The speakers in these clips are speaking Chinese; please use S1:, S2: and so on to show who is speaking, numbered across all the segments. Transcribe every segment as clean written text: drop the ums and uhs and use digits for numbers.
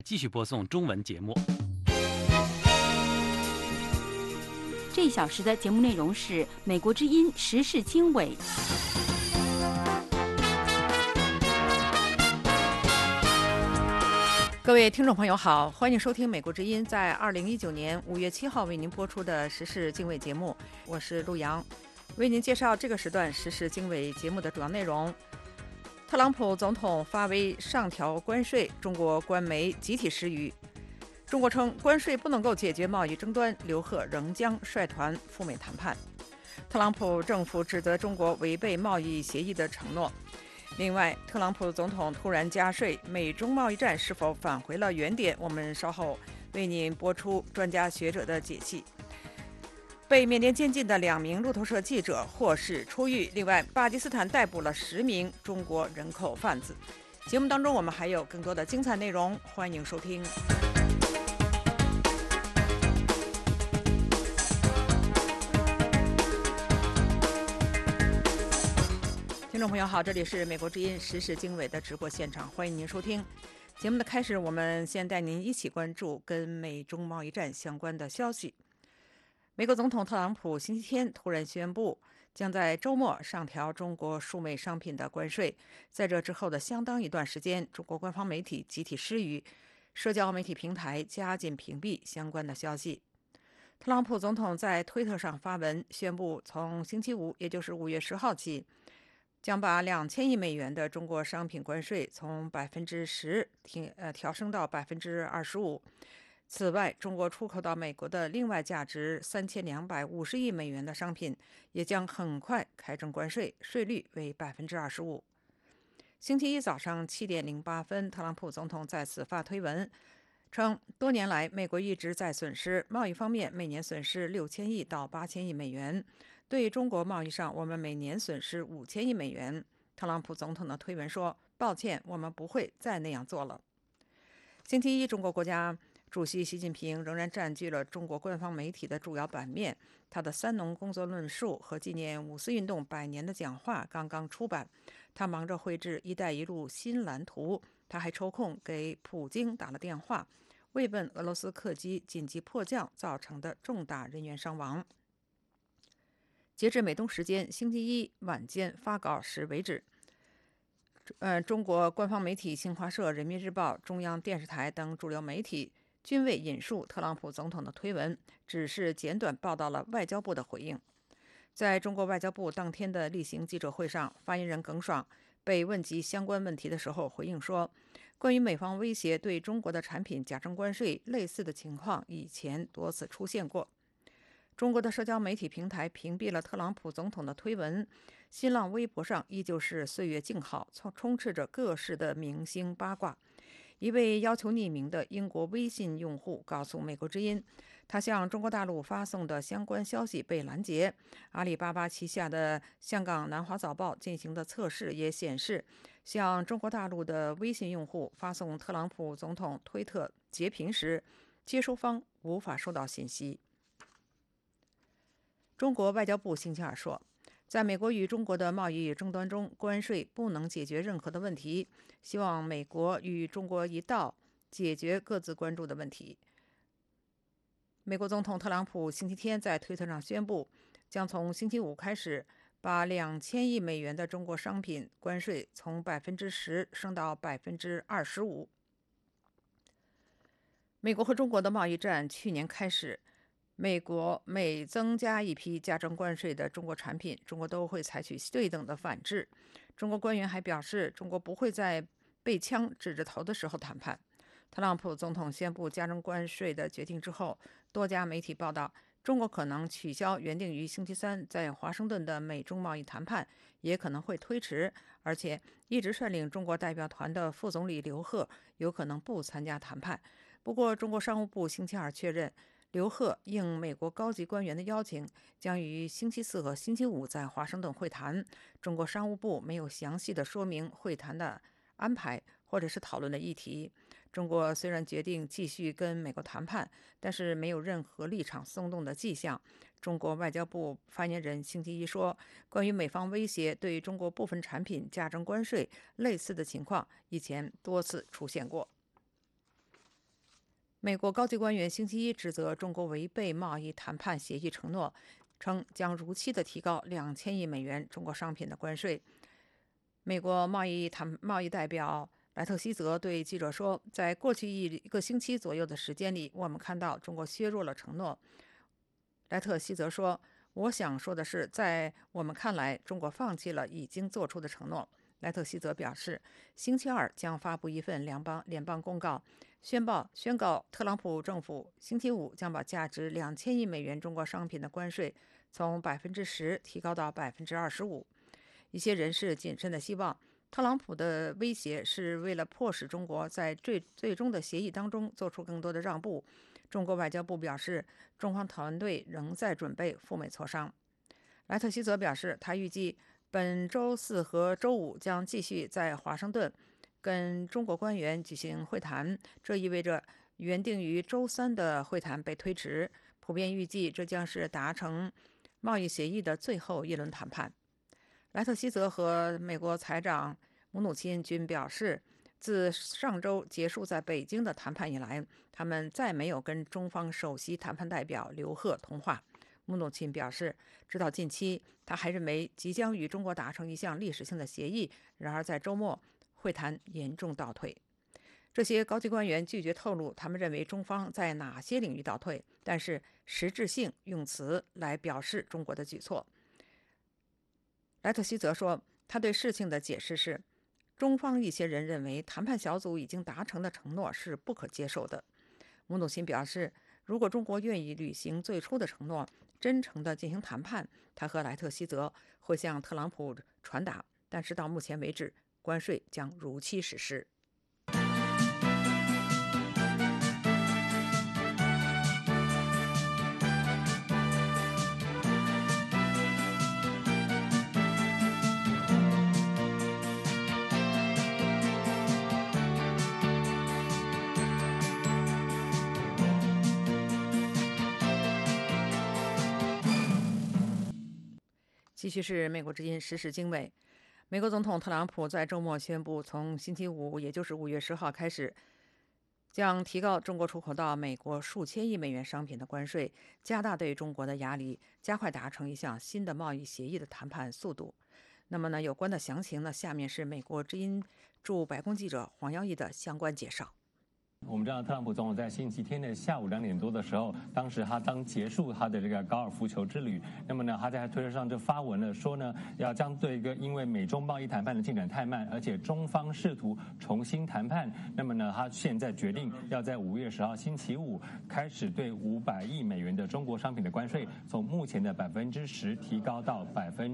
S1: 继续播送中文节目。
S2: 这一小时的节目内容是美国之音时事经纬。
S3: 各位听众朋友好，欢迎收听美国之音在2019年5月7号为您播出的时事经纬节目，我是陆洋，为您介绍这个时段时事经纬节目的主要内容。特朗普总统发威上调关税，中国官媒集体失语。中国称关税不能够解决贸易争端，刘鹤仍将率团赴美谈判。特朗普政府指责中国违背贸易协议的承诺。另外，特朗普总统突然加税，美中贸易战是否返回了原点？我们稍后为您播出专家学者的解析。被缅甸监禁的2名路透社记者获释出狱。另外，巴基斯坦逮捕了10名中国人口贩子。节目当中我们还有更多的精彩内容，欢迎收听。听众朋友好，这里是美国之音时事经纬的直播现场，欢迎您收听。节目的开始，我们先带您一起关注跟美中贸易战相关的消息。美国总统特朗普星期天突然宣布，将在周末上调中国数枚商品的关税。在这之后的相当一段时间，中国官方媒体集体失语，社交媒体平台加紧屏蔽相关的消息。特朗普总统在推特上发文宣布，从星期五，也就是5月10号起，将把2000亿美元的中国商品关税从10%调升到25%。此外，中国出口到美国的另外价值3250亿美元的商品也将很快开征关税，税率为25%。星期一早上7点08分，特朗普总统再次发推文称，多年来美国一直在损失，贸易方面每年损失6000亿到8000亿美元，对中国贸易上我们每年损失5000亿美元。特朗普总统的推文说，抱歉，我们不会再那样做了。星期一，中国国家主席习近平仍然占据了中国官方媒体的主要版面。他的3农工作论述和纪念五四运动100年的讲话刚刚出版。他忙着绘制“一带一路”新蓝图。他还抽空给普京打了电话，慰问俄罗斯客机紧急迫降造成的重大人员伤亡。截至美东时间星期一晚间发稿时为止，中国官方媒体新华社、人民日报、中央电视台等主流媒体均未引述特朗普总统的推文，只是简短报道了外交部的回应。在中国外交部当天的例行记者会上，发言人耿爽被问及相关问题的时候回应说，关于美方威胁对中国的产品加征关税，类似的情况以前多次出现过。中国的社交媒体平台屏蔽了特朗普总统的推文，新浪微博上依旧是岁月静好，充斥着各式的明星八卦。一位要求匿名的英国微信用户告诉美国之音，他向中国大陆发送的相关消息被拦截。阿里巴巴旗下的香港南华早报进行的测试也显示，向中国大陆的微信用户发送特朗普总统推特截屏时，接收方无法收到信息。中国外交部星期二说，在美国与中国的贸易争端中，关税不能解决任何的问题，希望美国与中国一道解决各自关注的问题。美国总统特朗普星期天在推特上宣布，将从星期五开始把2000亿美元的中国商品关税从10%升到25%。美国和中国的贸易战去年开始，美国每增加一批加征关税的中国产品，中国都会采取对等的反制。中国官员还表示，中国不会在被枪指着头的时候谈判。特朗普总统宣布加征关税的决定之后，多家媒体报道，中国可能取消原定于星期三在华盛顿的美中贸易谈判，也可能会推迟，而且一直率领中国代表团的副总理刘鹤有可能不参加谈判。不过，中国商务部星期二确认，刘鹤应美国高级官员的邀请，将于星期四和星期五在华盛顿会谈。中国商务部没有详细的说明会谈的安排或者是讨论的议题。中国虽然决定继续跟美国谈判，但是没有任何立场松动的迹象。中国外交部发言人星期一说，关于美方威胁对中国部分产品加征关税，类似的情况以前多次出现过。 美国高级官员星期一指责中国违背贸易谈判协议承诺，称将如期的提高2000亿美元中国商品的关税。美国贸易代表莱特希泽对记者说，在过去一个星期左右的时间里，我们看到中国削弱了承诺。莱特希泽说，我想说的是，在我们看来，中国放弃了已经做出的承诺。莱特希泽表示，星期二将发布一份联邦公告，宣告特朗普政府星期五将把价值2000亿美元中国商品的关税从10%提高到25%。一些人士谨慎地希望，特朗普的威胁是为了迫使中国在最终的协议当中做出更多的让步。中国外交部表示，中方团队仍在准备赴美磋商。莱特希泽表示，他预计本周四和周五将继续在华盛顿跟中国官员举行会谈，这意味着原定于周三的会谈被推迟。普遍预计这将是达成贸易协议的最后一轮谈判。莱特希泽和美国财长姆努钦均表示，自上周结束在北京的谈判以来，他们再没有跟中方首席谈判代表刘鹤通话。姆努钦表示，直到近期，他还认为即将与中国达成一项历史性的协议。然而，在周末，会谈严重倒退。这些高级官员拒绝透露他们认为中方在哪些领域倒退，但是实质性用词来表示中国的举措。莱特希泽说，他对事情的解释是，中方一些人认为谈判小组已经达成的承诺是不可接受的。姆努钦表示，如果中国愿意履行最初的承诺，真诚地进行谈判，他和莱特希泽会向特朗普传达，但是到目前为止，关税将如期实施。继续是美国之音时事经纬。美国总统特朗普在周末宣布，从星期五，也就是5月10号开始，将提高中国出口到美国数千亿美元商品的关税，加大对中国的压力，加快达成一项新的贸易协议的谈判速度。那么呢，有关的详情呢，下面是美国之音驻白宫记者黄耀义的相关介绍。
S1: 我们知道，特朗普总统在星期天的下午2点多的时候，当时他刚结束他的这个高尔夫球之旅，那么呢，他在推特上就发文了，说呢，要将对一个因为美中贸易谈判的进展太慢，而且中方试图重新谈判，那么呢，他现在决定要在5月10号星期五开始对500亿美元的中国商品的关税，从目前的10%提高到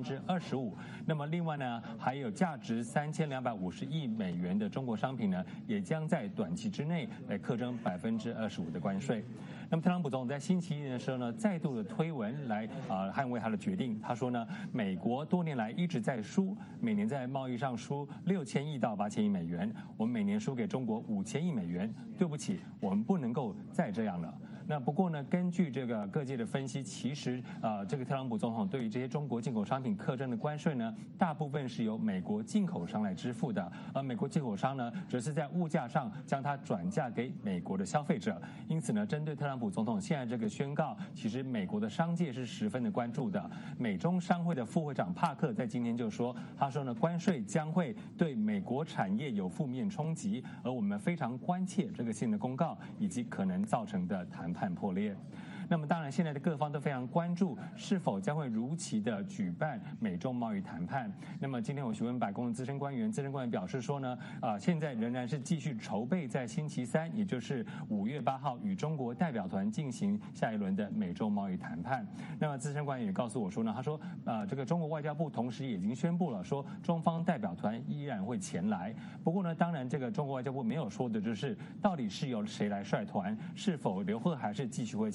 S1: 25%。那么另外呢，还有价值3250亿美元的中国商品呢，也将在短期之内来课征25%的关税。那么特朗普总统在星期一的时候呢，再度的推文来捍卫他的决定。他说呢，美国多年来一直在输，每年在贸易上输6000亿到8000亿美元，我们每年输给中国5000亿美元。对不起，我们不能够再这样了。那不过呢，根据这个各界的分析，其实这个特朗普总统对于这些中国进口商品课征的关税呢，大部分是由美国进口商来支付的，而美国进口商呢，则是在物价上将它转嫁给美国的消费者。因此呢，针对特朗普总统现在这个宣告，其实美国的商界是十分的关注的。美中商会的副会长帕克在今天就说，他说呢，关税将会对美国产业有负面冲击，而我们非常关切这个新的公告以及可能造成的谈判破裂。那么当然，现在的各方都非常关注是否将会如期的举办美中贸易谈判。那么今天我询问白宫的资深官员表示说呢，现在仍然是继续筹备在星期三，也就是5月8号与中国代表团进行下一轮的美中贸易谈判。那么资深官员也告诉我说呢，他说这个中国外交部同时也已经宣布了，说中方代表团依然会前来。不过呢，当然这个中国外交部没有说的就是到底是由谁来率团，是否刘鹤还是继续会前来。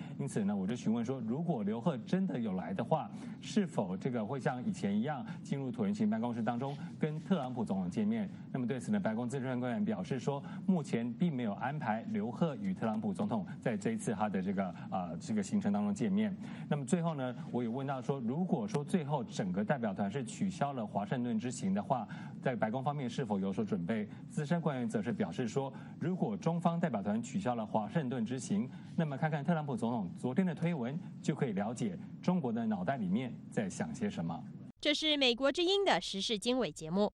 S1: 因此呢，我就询问说，如果刘鹤真的有来的话，是否这个会像以前一样进入椭圆形办公室当中跟特朗普总统见面？那么对此呢，白宫资深官员表示说，目前并没有安排刘鹤与特朗普总统在这一次他的这个行程当中见面。那么最后呢，我也问到说，如果说最后整个代表团是取消了华盛顿之行的话，在白宫方面是否有所准备？资深官员则是表示说，如果中方代表团取消了华盛顿之行，那么看看特朗普总统昨天的推文，就可以了解中国的脑袋里面在想些什么。
S4: 这是美国之音的时事经纬节目。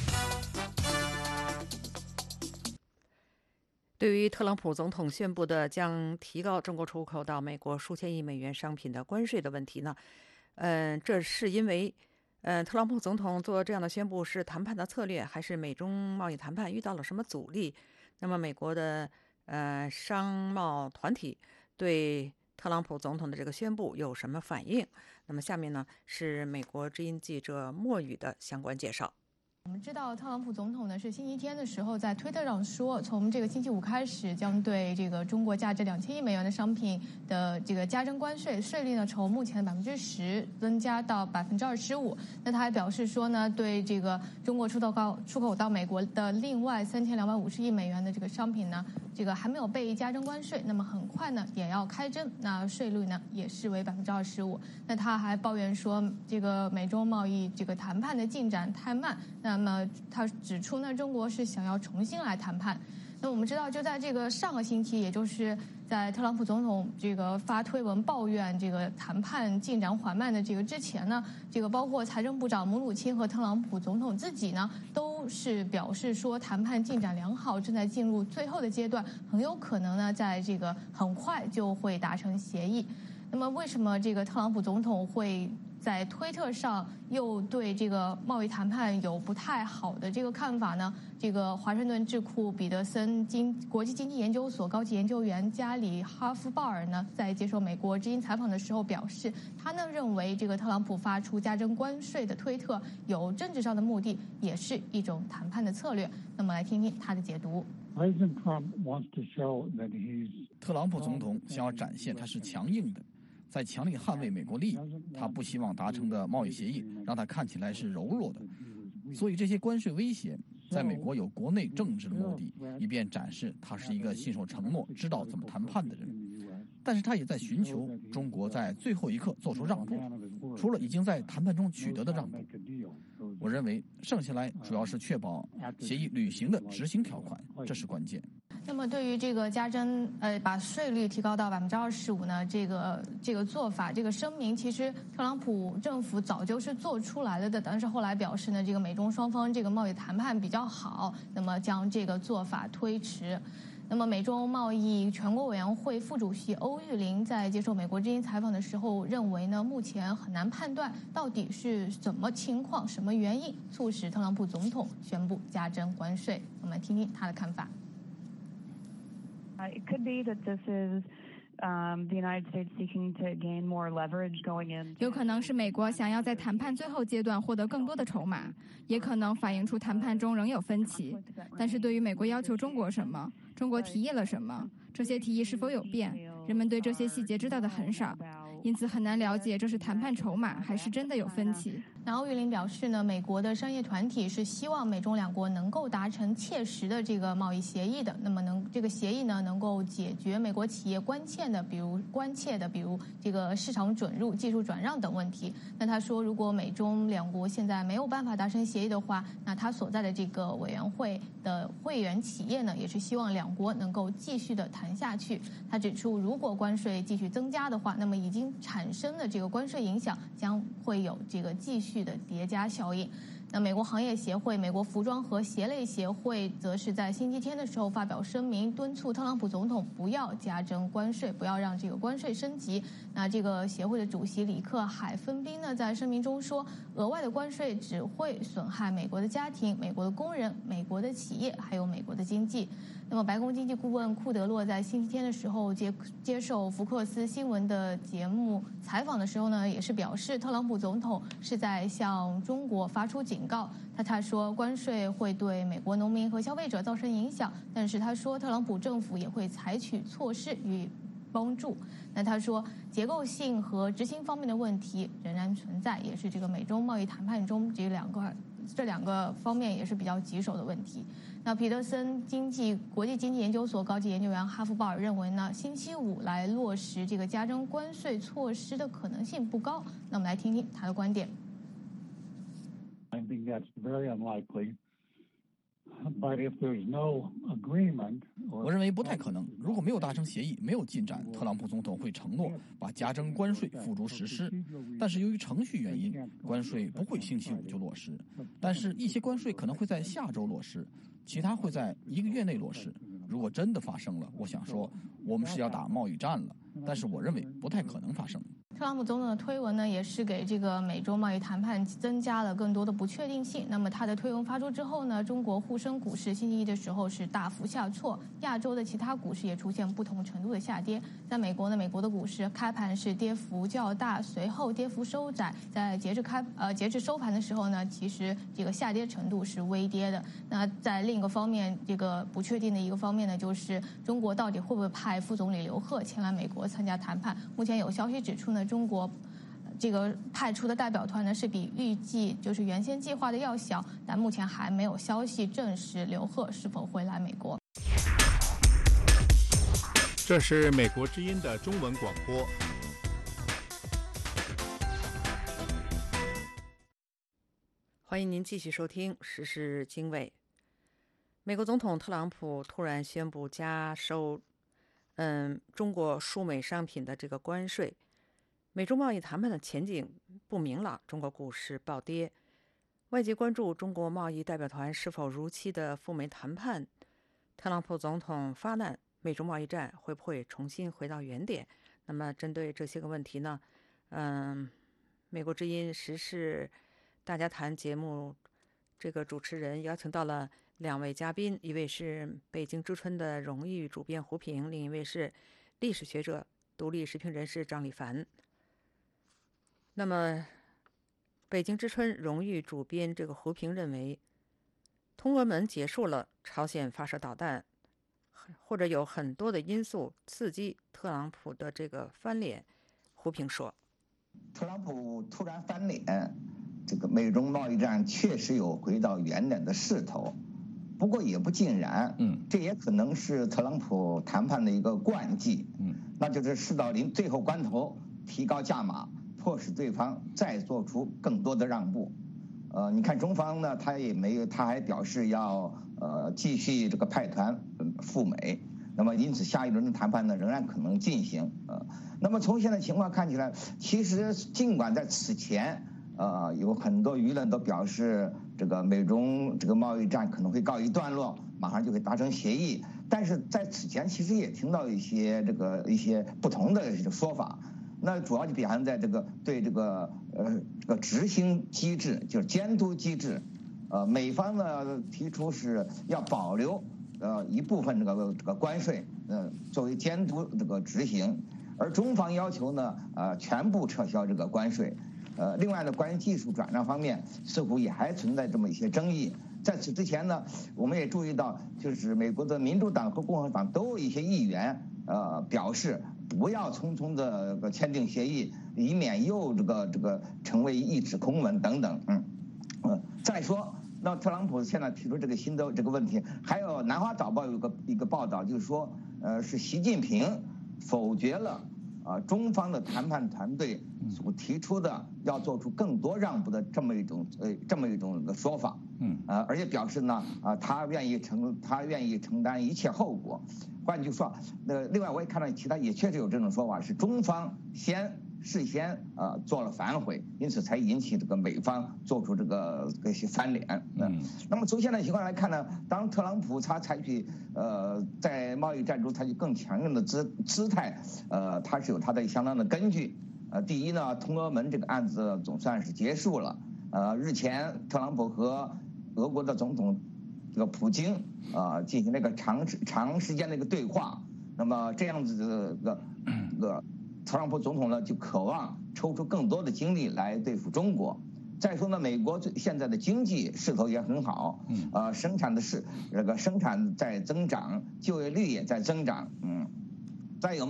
S3: 对于特朗普总统宣布的将提高中国出口到美国数千亿美元商品的关税的问题呢，这是因为特朗普总统做这样的宣布是谈判的策略，还是美中贸易谈判遇到了什么阻力？那么美国的商贸团体对特朗普总统的这个宣布有什么反应？那么下面呢是美国之音记者莫宇的相关介绍。
S5: 我们知道，特朗普总统呢是星期天的时候在推特上说，从这个星期五开始，将对这个中国价值2000亿美元的商品的这个加征关税，税率呢从目前的10%增加到25%。那他还表示说呢，对这个中国出口到美国的另外3250亿美元的这个商品呢，这个还没有被加征关税，那么很快呢也要开征，那税率呢也是为25%。那他还抱怨说，这个美中贸易这个谈判的进展太慢。那么他指出呢，中国是想要重新来谈判。那我们知道，就在这个上个星期，也就是在特朗普总统这个发推文抱怨这个谈判进展缓慢的这个之前呢，这个包括财政部长姆努钦和特朗普总统自己呢，都是表示说谈判进展良好，正在进入最后的阶段，很有可能呢，在这个很快就会达成协议。那么为什么这个特朗普总统会在推特上又对这个贸易谈判有不太好的这个看法呢？这个华盛顿智库彼得森国际经济研究所高级研究员加里哈夫鲍尔呢，在接受美国之音采访的时候表示，他呢认为这个特朗普发出加征关税的推特有政治上的目的，也是一种谈判的策略。那么来听听他的解读。
S6: 特朗普总统想要展现他是强硬的，在强力捍卫美国利益，他不希望达成的贸易协议让他看起来是柔弱的，所以这些关税威胁在美国有国内政治的目的，以便展示他是一个信守承诺、知道怎么谈判的人。但是他也在寻求中国在最后一刻做出让步，除了已经在谈判中取得的让步，我认为剩下来主要是确保协议履行的执行条款，这是关键。
S5: 那么对于这个加征把税率提高到25%呢，这个做法，这个声明，其实特朗普政府早就是做出来了的，但是后来表示呢，这个美中双方这个贸易谈判比较好，那么将这个做法推迟。那么美中贸易全国委员会副主席欧玉玲在接受美国之音采访的时候认为呢，目前很难判断到底是什么情况、什么原因促使特朗普总统宣布加征关税。我们听听他的看法。
S7: It could be that this is the United States seeking to gain more leverage going in.
S8: 有可能是美国想要在谈判最后阶段获得更多的筹码，也可能反映出谈判中仍有分歧。但是对于美国要求中国什么，中国提议了什么，这些提议是否有变，人们对这些细节知道的很少，因此很难了解这是谈判筹码还是真的有分歧。
S5: 那欧玉玲表示呢，美国的商业团体是希望美中两国能够达成切实的这个贸易协议的。那么这个协议呢，能够解决美国企业关切的，比如这个市场准入、技术转让等问题。那他说，如果美中两国现在没有办法达成协议的话，那他所在的这个委员会的会员企业呢，也是希望两国能够继续的谈下去。他指出，如果关税继续增加的话，那么已经产生的这个关税影响将会有这个继续的叠加效应。那美国行业协会、美国服装和鞋类协会则是在星期天的时候发表声明，敦促特朗普总统不要加征关税，不要让这个关税升级。那这个协会的主席里克海芬宾呢，在声明中说，额外的关税只会损害美国的家庭、美国的工人、美国的企业，还有美国的经济。那么白宫经济顾问库德洛在星期天的时候接受福克斯新闻的节目采访的时候呢，也是表示特朗普总统是在向中国发出警告。他说关税会对美国农民和消费者造成影响，但是他说特朗普政府也会采取措施与帮助。那他说，结构性和执行方面的问题仍然存在，也是这个美中贸易谈判中这两个方面也是比较棘手的问题。那皮特森国际经济研究所高级研究员哈夫鲍尔认为呢，星期五来落实这个加征关税措施的可能性不高。那我们来听听他的观点。
S9: I think that's very unlikely. But if there's no agreement,
S6: 我认为不太可能。如果没有达成协议，没有进展，特朗普总统会承诺把加征关税付诸实施。但是由于程序原因，关税不会星期五就落实。但是一些关税可能会在下周落实，其他会在1个月内落实。如果真的发生了，我想说我们是要打贸易战了。但是我认为不太可能发生。
S5: 特朗普总统的推文呢，也是给这个美中贸易谈判增加了更多的不确定性。那么他的推文发出之后呢，中国沪深股市星期一的时候是大幅下挫，亚洲的其他股市也出现不同程度的下跌。在美国呢，美国的股市开盘是跌幅较大，随后跌幅收窄，在截至收盘的时候呢，其实这个下跌程度是微跌的。那在另一个方面，这个不确定的一个方面呢，就是中国到底会不会派副总理刘鹤前来美国参加谈判？目前有消息指出呢，中国这个派出的代表团呢是比预计就是原先计划的要小，但目前还没有消息证实刘鹤是否会来美国。
S10: 这是美国之音的中文广播。
S3: 欢迎您继续收听时事经纬。美国总统特朗普突然宣布加收中国输美商品的这个关税，美中贸易谈判的前景不明朗，中国股市暴跌。外界关注中国贸易代表团是否如期的赴美谈判，特朗普总统发难，美中贸易战会不会重新回到原点？那么针对这些个问题呢，美国之音时事大家谈节目这个主持人邀请到了2位嘉宾，一位是北京之春的荣誉主编胡平，另一位是历史学者、独立时评人士张立凡。那么北京之春荣誉主编这个胡平认为，通俄门结束了，朝鲜发射导弹，或者有很多的因素刺激特朗普的这个翻脸。胡平说，
S11: 特朗普突然翻脸，这个美中贸易战确实有回到原点的势头，不过也不尽然。这也可能是特朗普谈判的一个惯技。那就是事到最后关头提高价码，迫使对方再做出更多的让步。你看中方呢，他还表示要继续这个派团赴美。那么因此下一轮的谈判呢仍然可能进行。那么从现在情况看起来，其实尽管在此前有很多舆论都表示这个美中这个贸易战可能会告一段落，马上就会达成协议，但是在此前其实也听到一些不同的说法。那主要就表现在对这个执行机制，就是监督机制。美方呢提出是要保留一部分这个关税，作为监督这个执行，而中方要求呢全部撤销这个关税。另外呢，关于技术转让方面，似乎也还存在这么一些争议。在此之前呢，我们也注意到，就是美国的民主党和共和党都有一些议员表示不要匆匆的签订协议，以免又这个成为一纸空文等等。再说，那特朗普现在提出这个新的这个问题，还有《南华早报》有一个报道，就是说，是习近平否决了中方的谈判团队所提出的要做出更多让步的这么一种说法。而且表示呢他愿意承担一切后果。换句说，另外我也看到其他也确实有这种说法，是中方事先做了反悔，因此才引起这个美方做出这些翻脸。那么从现在情况来看呢，当特朗普他采取在贸易战中采取更强硬的姿态，他是有他的相当的根据。第一呢，通俄门这个案子总算是结束了。日前特朗普和俄国的总统普京进行了一个长时间的一个对话。那么这样子特朗普总统呢就渴望抽出更多的精力来对付中国。再说呢，美国现在的经济势头也很好，生产在增长，就业率也在增长。再有呢，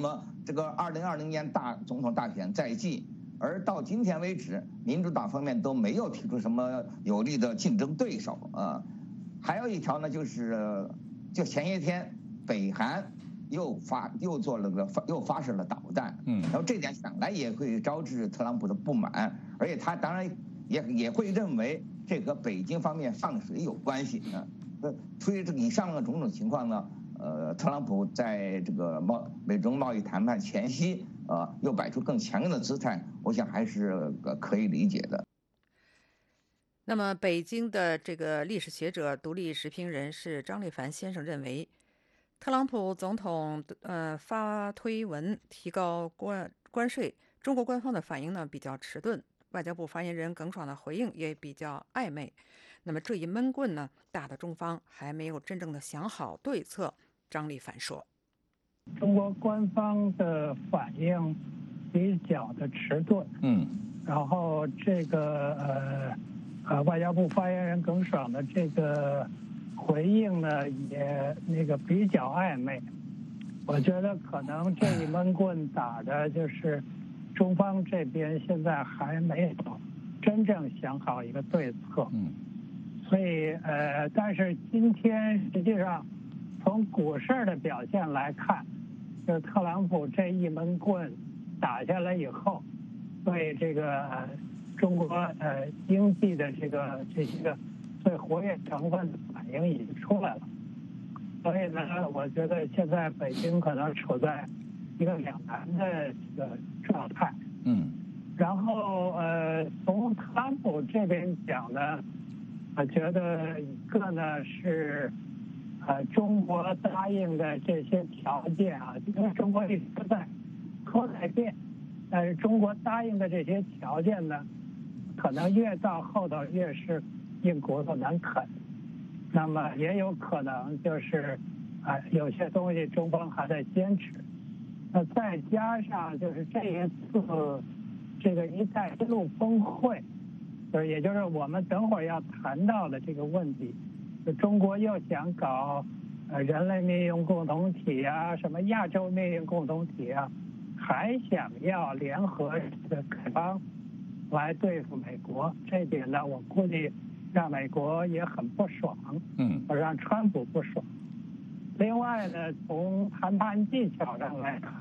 S11: 这个2020年总统大选在即，而到今天为止，民主党方面都没有提出什么有力的竞争对手啊。还有一条呢，就前些天北韩又发射了导弹，然后这点想来也会招致特朗普的不满，而且他当然也会认为这和北京方面放水有关系啊。出于这以上的种种情况呢，特朗普在这个美中贸易谈判前夕，又摆出更强硬的姿态，我想还是可以理解的。
S3: 那么，北京的这个历史学者、独立时评人士张立凡先生认为，特朗普总统发推文提高关税，中国官方的反应呢比较迟钝，外交部发言人耿爽的回应也比较暧昧。那么这一闷棍呢，打得中方还没有真正的想好对策。张立凡说：“
S12: 中国官方的反应比较的迟钝，然后这个外交部发言人耿爽的这个回应呢，也比较暧昧。我觉得可能这一闷棍打的就是中方这边现在还没有真正想好一个对策。所以但是今天实际上从股市的表现来看，就是特朗普这一闷棍打下来以后，对这个中国经济的这些个最活跃成分的反应已经出来了。所以呢，我觉得现在北京可能处在一个两难的这个状态。然后从特朗普这边讲呢，我觉得一个呢是中国答应的这些条件啊，因为中国一直在拖改变，但是中国答应的这些条件呢，可能越到后头越是硬骨头难啃。那么也有可能就是有些东西中方还在坚持。那再加上就是这一次这个“一带一路”峰会，也就是我们等会儿要谈到的这个问题，就中国又想搞人类命运共同体啊，什么亚洲命运共同体啊，还想要联合这个丐帮来对付美国。这点呢，我估计让美国也很不爽，让川普不爽。另外呢，从谈判技巧上来看，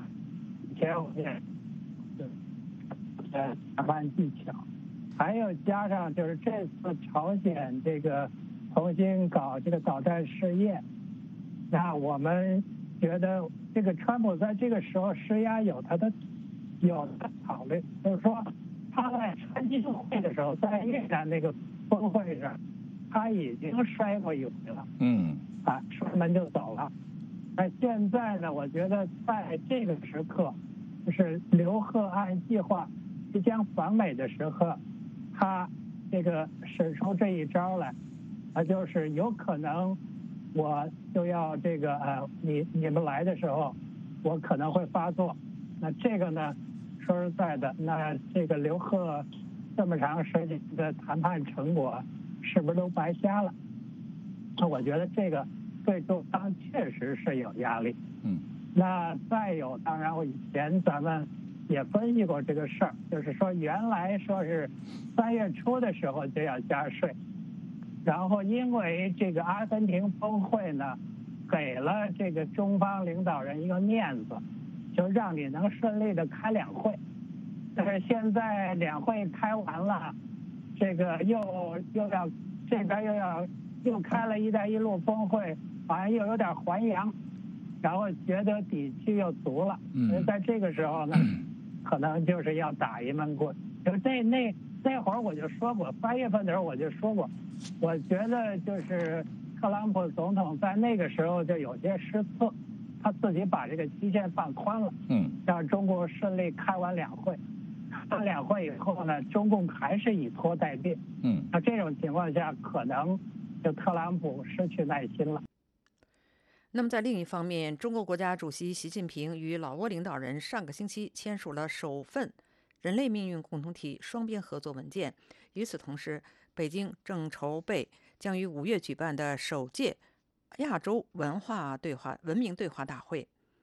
S12: 谈判技巧，还有加上就是这次朝鲜这个重新搞这个导弹试验，那我们觉得这个川普在这个时候施压有他的考虑，就是说他在川金会的时候，在越南那个峰会上，他已经摔过一回了，摔门就走了。那现在呢，我觉得在这个时刻，就是刘鹤按计划即将访美的时候，他这个使出这一招来，就是有可能我就要这个你们来的时候，我可能会发作。那这个呢，说实在的，那这个刘鹤这么长时间的谈判成果，是不是都白瞎了？那我觉得这个对中方确实是有压力。那再有，当然我以前咱们也分析过这个事儿，就是说原来说是3月初的时候就要加税，然后因为这个阿根廷峰会呢，给了这个中方领导人一个面子，就让你能顺利的开2会。但是现在2会开完了，这个又要这边又开了“一带一路”峰会，好像又有点还阳，然后觉得底气又足了。所以在这个时候呢，可能就是要打一闷棍。就那会儿我就说过，8月份的时候我就说过，我觉得就是特朗普总统在那个时候就有些失策，他自己把这个期限放宽了，让中国顺利开完2会。开2会以后呢，中共还是以拖待变。那这种情况下，可能就特朗普失去耐心了。
S3: 那么在另一方面，中国国家主席习近平与老挝领导人上个星期签署了首份人类命运共同体双边合作文件。与此同时，北京正筹备将于5月举办的首届亚洲文明对话大会。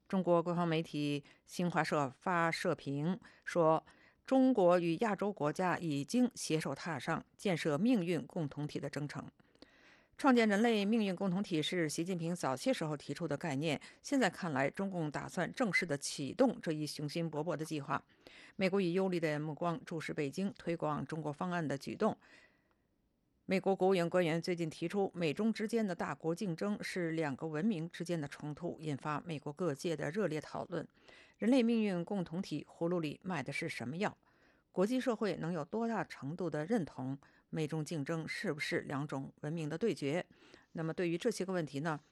S3: 中国官方媒体新华社发社评说，中国与亚洲国家已经携手踏上建设命运共同体的征程。创建人类命运共同体是习近平早些时候提出的概念，现在看来，中共打算正式的启动这一雄心勃勃的计划。美国以忧虑的目光注视北京推广中国方案的举动。美国国务院官员最近提出，美中之间的大国竞争是两个文明之间的冲突，引发美国各界的热烈讨论。人类命运共同体葫芦里卖的是什么药？国际社会能有多大程度的认同美中竞争是不是两种文明的对决？那么对于这些个问题呢，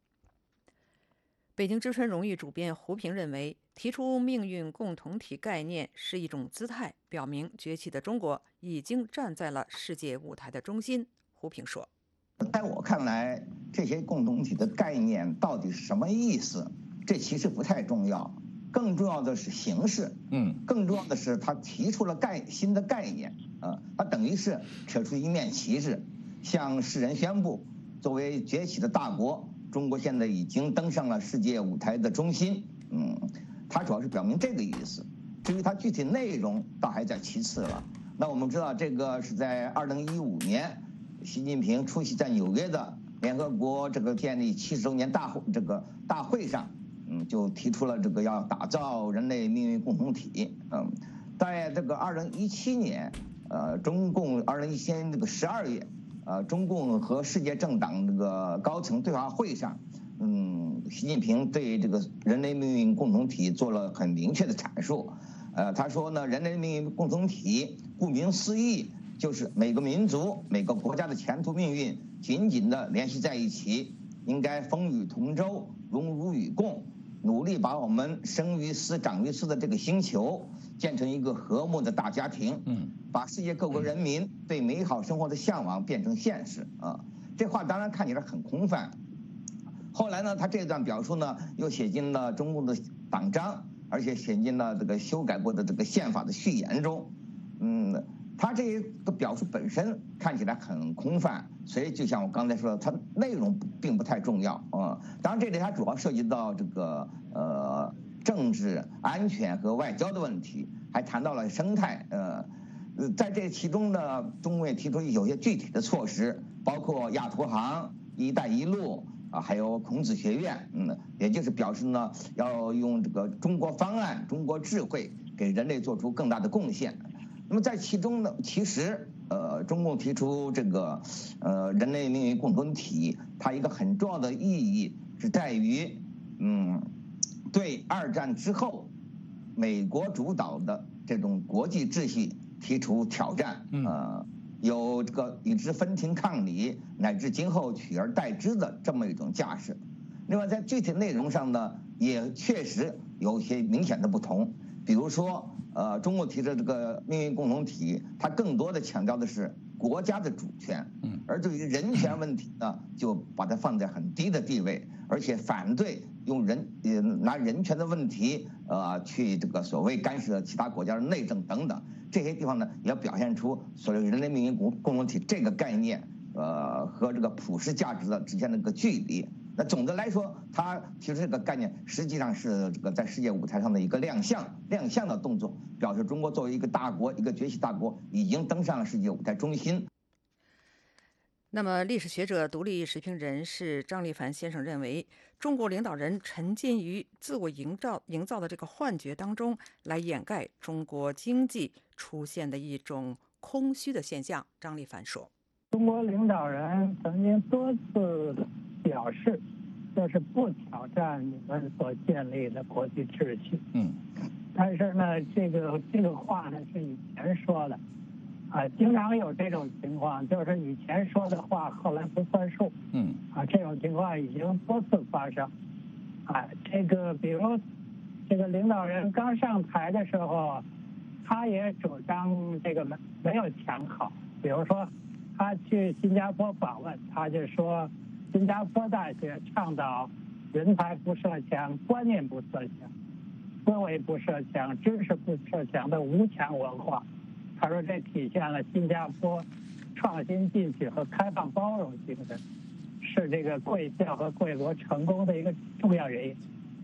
S3: 北京之春荣誉主编胡平认为，提出命运共同体概念是一种姿态，表明崛起的中国已经站在了世界舞台的中心。胡平说，
S11: 在我看来，这些共同体的概念到底是什么意思，这其实不太重要，更重要的是形式，更重要的是他提出了新的概念，他等于是扯出一面旗帜，向世人宣布，作为崛起的大国，中国现在已经登上了世界舞台的中心，他主要是表明这个意思。至于它具体内容，倒还在其次了。那我们知道，这个是在2015年，习近平出席在纽约的联合国这个建立70周年大会上，就提出了这个要打造人类命运共同体。在这个2017年，中共2017年这个12月，中共和世界政党这个高层对话会上，习近平对这个人类命运共同体做了很明确的阐述。他说呢，人类命运共同体顾名思义，就是每个民族、每个国家的前途命运紧紧地联系在一起，应该风雨同舟、荣辱与共，努力把我们生于斯、长于斯的这个星球建成一个和睦的大家庭，把世界各国人民对美好生活的向往变成现实啊。这话当然看起来很空泛。后来呢，他这段表述呢，又写进了中共的党章，而且写进了这个修改过的这个宪法的序言中。他这个表述本身看起来很空泛，所以就像我刚才说的，它内容并不太重要啊。当然，这里它主要涉及到这个政治、安全和外交的问题，还谈到了生态。在这其中呢，中共也提出有些具体的措施，包括亚投行、一带一路还有孔子学院，也就是表示呢，要用这个中国方案、中国智慧，给人类做出更大的贡献。那么在其中呢，其实中共提出这个人类命运共同体，它一个很重要的意义是在于，对二战之后美国主导的这种国际秩序提出挑战，有这个与之分庭抗礼，乃至今后取而代之的这么一种架势。另外，在具体内容上呢，也确实有些明显的不同。比如说，中国提的这个命运共同体，它更多的强调的是国家的主权，而对于人权问题呢，就把它放在很低的地位，而且反对用拿人权的问题去这个所谓干涉其他国家的内政等等，这些地方呢，也要表现出所谓人类命运共同体这个概念和这个普世价值的之间的一个距离。那总的来说，他提出这个概念实际上是这个在世界舞台上的一个亮相的动作，表示中国作为一个大国、一个崛起大国，已经登上了世界舞台中心。
S3: 那么，历史学者、独立时评人士张立凡先生认为，中国领导人沉浸于自我营造的这个幻觉当中，来掩盖中国经济出现的一种空虚的现象。张立凡说，
S12: 中国领导人曾经多次表示，就是不挑战你们所建立的国际秩序。但是呢，这个话呢是以前说的，经常有这种情况，就是以前说的话后来不算数。这种情况已经多次发生。这个比如这个领导人刚上台的时候，他也主张这个没有讲好，比如说他去新加坡访问，他就说新加坡大学倡导人才不设墙、观念不设墙、思维不设墙、知识不设墙的无墙文化。他说这体现了新加坡创新进取和开放包容精神，是这个贵校和贵国成功的一个重要原因。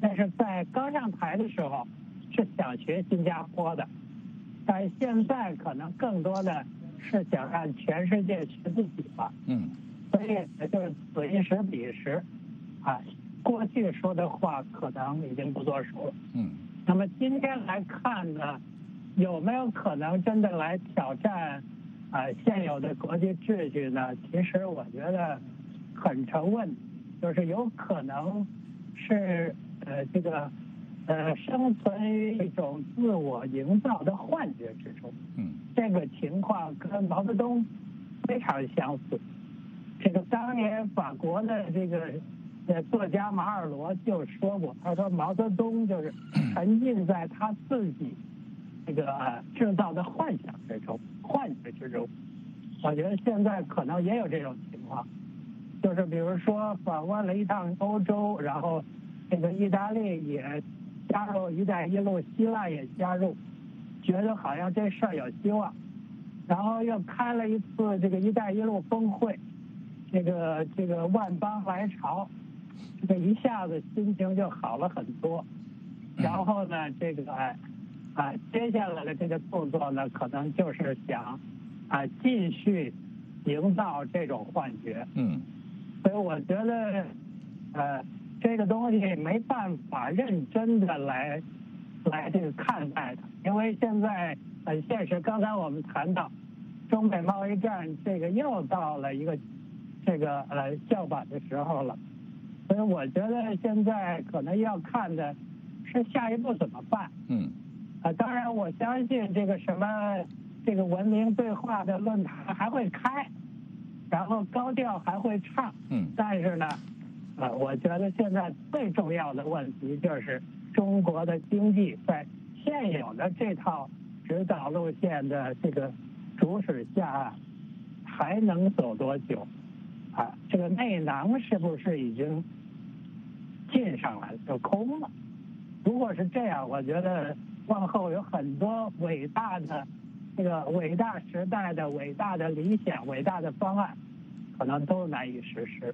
S12: 但是在刚上台的时候是想学新加坡的，但现在可能更多的是想让全世界学自己吧。所以也就是此一时彼一时，过去说的话可能已经不作数了。那么今天来看呢，有没有可能真的来挑战现有的国际秩序呢？其实我觉得很成问题，就是有可能是这个生存于一种自我营造的幻觉之中。这个情况跟毛泽东非常相似。这个当年法国的这个作家马尔罗就说过，他说毛泽东就是沉浸在他自己这个制造的幻想之中、幻觉之中。我觉得现在可能也有这种情况，就是比如说访问了一趟欧洲，然后这个意大利也加入“一带一路”，希腊也加入，觉得好像这事儿有希望，然后又开了一次这个“一带一路”峰会，这个万邦来朝，这个一下子心情就好了很多。然后呢，这个接下来的这个动作呢，可能就是想继续营造这种幻觉。所以我觉得这个东西没办法认真的来这个看待它，因为现在很现实。刚才我们谈到中美贸易战，这个又到了一个这个叫板的时候了，所以我觉得现在可能要看的是下一步怎么办。当然我相信这个什么这个文明对话的论坛还会开，然后高调还会唱。但是呢，我觉得现在最重要的问题就是中国的经济在现有的这套指导路线的这个主使下还能走多久？这个内囊是不是已经进上来就空了？如果是这样，我觉得往后有很多伟大的这个伟大时代的伟大的理想、伟大的方案，可能都难以实施。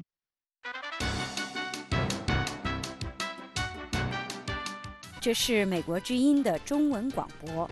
S2: 这是美国之音的中文广播。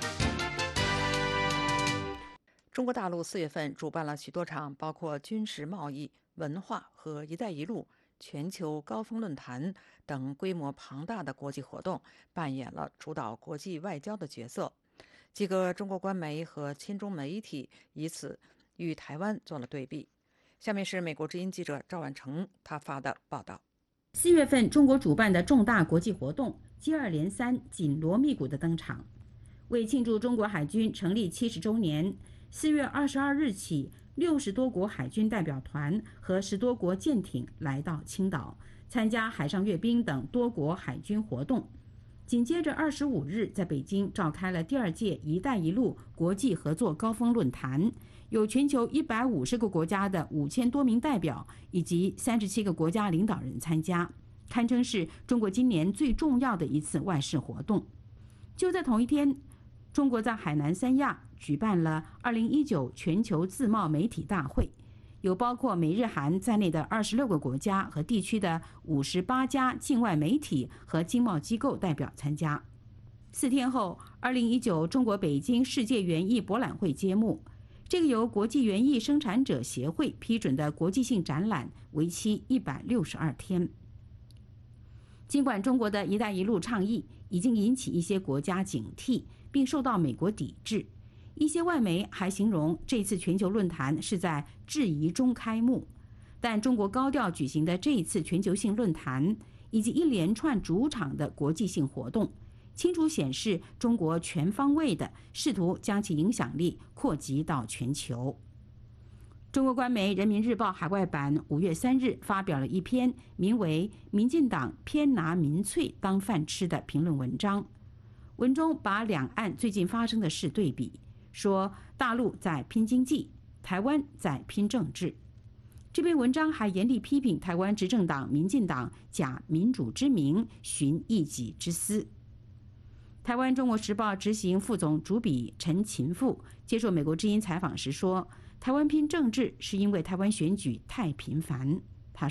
S3: 中国大陆4月份主办了许多场包括军事贸易、文化和“一带一路”全球高峰论坛等规模庞大的国际活动，扮演了主导国际外交的角色。几个中国官媒和亲中媒体以此与台湾做了对比。下面是美国之音记者赵婉成他发的报道。
S13: 4月份中国主办的重大国际活动接二连三、紧锣密鼓的登场。为庆祝中国海军成立70周年，4月22日起，60多国海军代表团和10多国舰艇来到青岛，参加海上阅兵等多国海军活动。紧接着25日，在北京召开了第2届“一带一路”国际合作高峰论坛，有全球150个国家的5000多名代表以及37个国家领导人参加，堪称是中国今年最重要的一次外事活动。就在同一天，中国在海南三亚举办了2019全球自贸媒体大会，有包括美日韩在内的26个国家和地区的58家境外媒体和经贸机构代表参加。4天后，2019中国北京世界园艺博览会揭幕。这个由国际园艺生产者协会批准的国际性展览为期162天。尽管中国的一带一路倡议已经引起一些国家警惕，并受到美国抵制，一些外媒还形容这次全球论坛是在质疑中开幕。但中国高调举行的这一次全球性论坛以及一连串主场的国际性活动，清楚显示中国全方位地试图将其影响力扩及到全球。中国官媒《人民日报》海外版5月3日发表了一篇名为《民进党偏拿民粹当饭吃》的评论文章，文中把两岸最近发生的事对比，说大陆在拼经济，台湾在拼政治。这篇文章还严厉批评台湾执政党民进党假民主之名，寻一己之私。台湾《中国时报》执行副总主笔陈勤富接受美国之音采访时说，台湾拼政治是因为台湾选举太频繁。他说，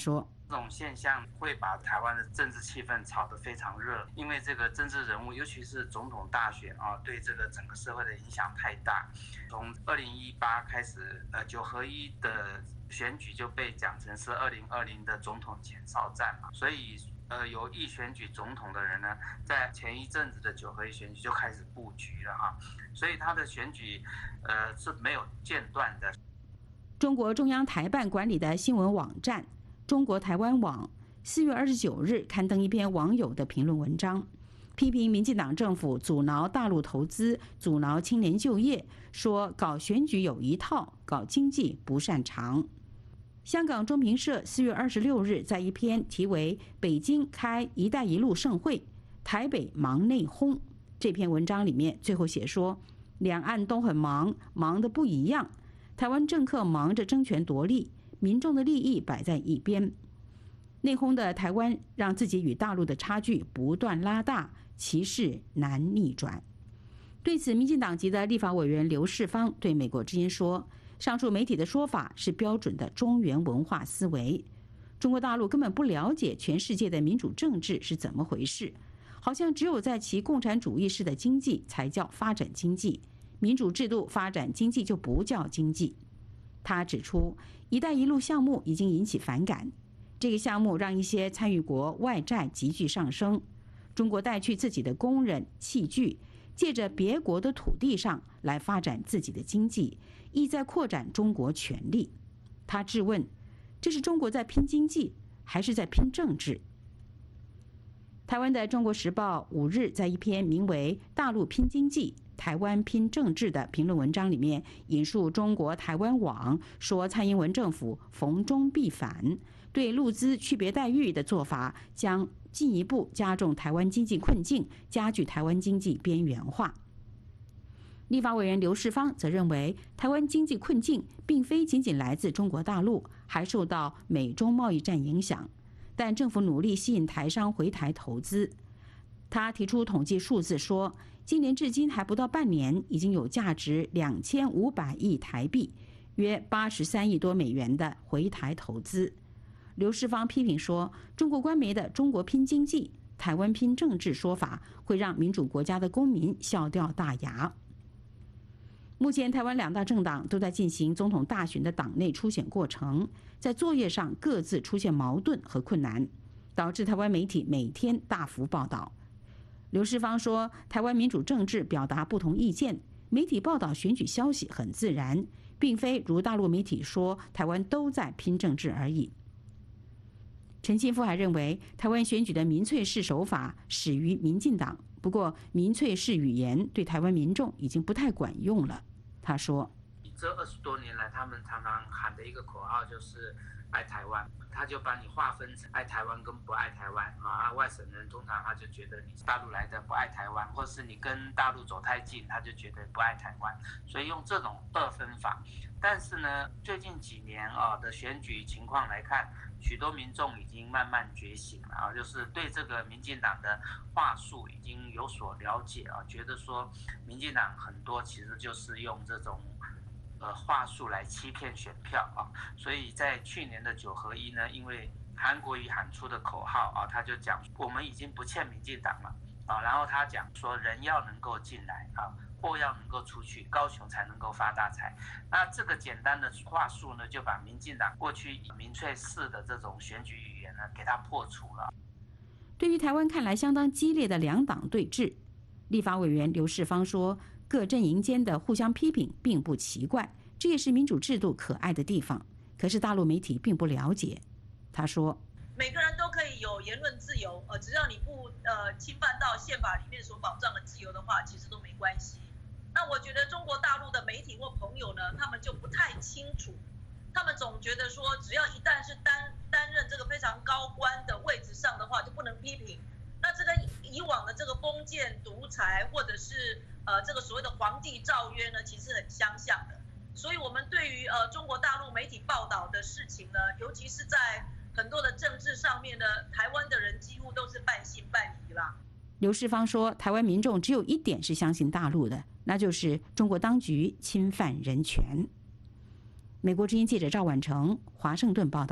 S14: 这种现象会把台湾的政治气氛炒得非常热，因为这个政治人物，尤其是总统大选对这个整个社会的影响太大。从2018开始，9合1的选举就被讲成是2020的总统前哨战嘛，所以有意选举总统的人呢，在前一阵子的9合1选举就开始布局了所以他的选举是没有间断的。
S13: 中国中央台办管理的新闻网站中国台湾网4月29日刊登一篇网友的评论文章，批评民进党政府阻挠大陆投资，阻挠青年就业，说搞选举有一套，搞经济不擅长。香港中评社4月26日在一篇题为《北京开一带一路盛会，台北忙内讧》这篇文章里面最后写说，两岸都很忙，忙得不一样，台湾政客忙着争权夺利，民众的利益摆在一边。内讧的台湾让自己与大陆的差距不断拉大，其势难逆转。对此，民进党籍的立法委员刘世芳对美国之音说，上述媒体的说法是标准的中原文化思维，中国大陆根本不了解全世界的民主政治是怎么回事，好像只有在其共产主义式的经济才叫发展经济，民主制度发展经济就不叫经济。他指出，一带一路项目已经引起反感，这个项目让一些参与国外债急剧上升，中国带去自己的工人、器具，借着别国的土地上来发展自己的经济，意在扩展中国权力。他质问，这是中国在拼经济，还是在拼政治？台湾的《中国时报》5日在一篇名为《大陆拼经济，台湾拼政治》的评论文章里面，引述中国台湾网说，蔡英文政府逢中必反，对陆资区别待遇的做法将进一步加重台湾经济困境，加剧台湾经济边缘化。立法委员刘世芳则认为，台湾经济困境并非仅仅来自中国大陆，还受到美中贸易战影响，但政府努力吸引台商回台投资。他提出统计数字说，今年至今还不到半年，已经有价值2500亿台币，约83亿多美元的回台投资。刘世芳批评说，中国官媒的中国拼经济，台湾拼政治说法会让民主国家的公民笑掉大牙。目前台湾2大政党都在进行总统大选的党内初选过程，在作业上各自出现矛盾和困难，导致台湾媒体每天大幅报道。刘世芳说，台湾民主政治表达不同意见，媒体报道选举消息很自然，并非如大陆媒体说台湾都在拼政治而已。陈清夫还认为，台湾选举的民粹式手法始于民进党，不过民粹式语言对台湾民众已经不太管用了。他说，
S14: 这20多年来，他们常常喊的一个口号就是爱台湾，他就把你划分成爱台湾跟不爱台湾外省人通常他就觉得你是大陆来的不爱台湾，或是你跟大陆走太近，他就觉得不爱台湾，所以用这种二分法。但是呢，最近几年的选举情况来看，许多民众已经慢慢觉醒了就是对这个民进党的话术已经有所了解觉得说民进党很多其实就是用这种话术来欺骗选票所以在去年的9合1呢，因为韩国瑜喊出的口号他就讲我们已经不欠民进党了然后他讲说人要能够进来货要能够出去，高雄才能够发大财。那这个简单的话术呢，就把民进党过去民粹式的这种选举语言呢，给它破除了。
S13: 对于台湾看来相当激烈的2党对峙，立法委员刘世芳说，各阵营间的互相批评并不奇怪，这也是民主制度可爱的地方。可是大陆媒体并不了解。他说，
S15: 每个人都可以有言论自由，只要你不侵犯到宪法里面所保障的自由的话，其实都没关系。那我觉得中国大陆的媒体或朋友呢，他们就不太清楚，他们总觉得说，只要一旦是担任这个非常高官的位置上的话，就不能批评。那这跟以往的这个封建独裁或者是这个所谓的皇帝诏约呢，其实很相像的。所以我们对于中国大陆媒体报道的事情呢，尤其是在很多的政治上面呢，台湾的人几乎都是半信半疑啦。
S13: 刘世芳说，台湾民众只有一点是相信大陆的，那就是中国当局侵犯人权。美国之音记者赵婉成华盛顿报道。